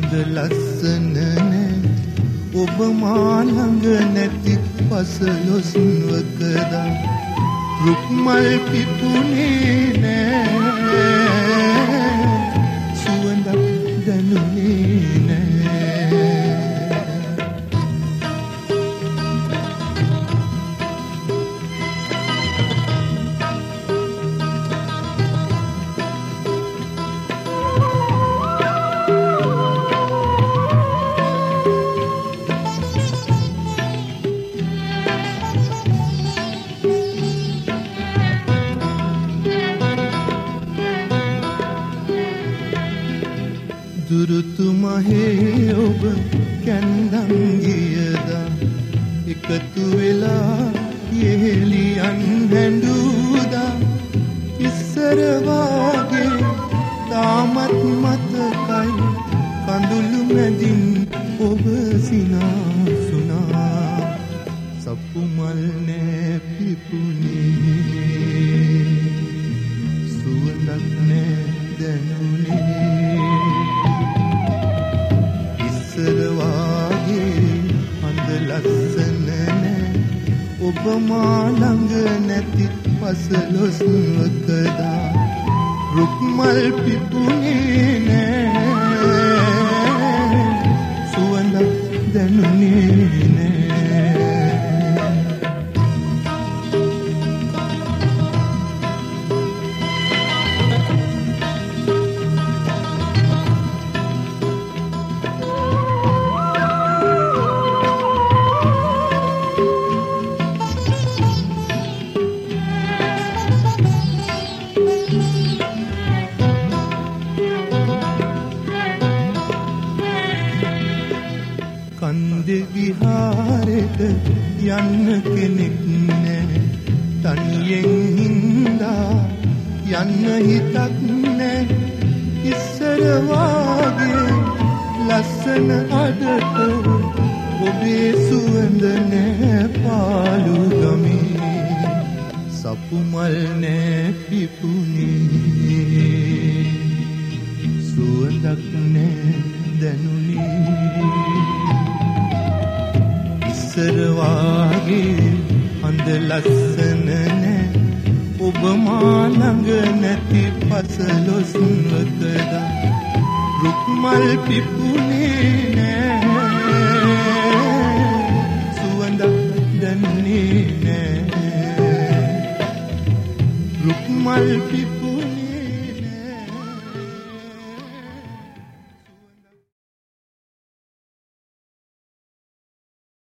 හඳ ලස්සන නෑ ඔබ මා ළඟ නැති පසළොස්වකදා රුක් මල් පිපුණේ නෑ සුවඳක් දැනුනේ නෑ දුරුතු මහේ ඔබ කැන්දන් ගියදා එකතු වෙලා යෙහෙලියන් හැඬුදා ඉස්සර වාගේ තාමත් මතකයි කඳුළු මැදින් ඔබ සිනාසුනා සප්පු මල් නෑ පිපුණේ සුවඳක් නෑ දැනුනේ ලස්සන නෑ ඔබ මා ළඟ නැති පසළොස්වකදා රුක් මල් පිපුණේ නෑ සුවඳක් දැනුනේ නෑ කන්දේ විහාරෙට යන්න කෙනෙක් නෑ තනියෙන් හින්දා යන්න හිතක් නෑ ඉස්සර වාගේ ලස්සන අඩට ඔබේ සුවඳ නෑ පාළු ගමේ සප්පු මල් නෑ පිපුණේ සුවඳක් නෑ දැනුනේ ඉස්සර වාගේ හඳ ලස්සන නෑ ඔබ මා ළඟ නැති පසළොස්වකදා රුක් මල් පිපුණේ නෑ සුවඳක් දැනුනේ නෑ රුක් මල් පිපුණේ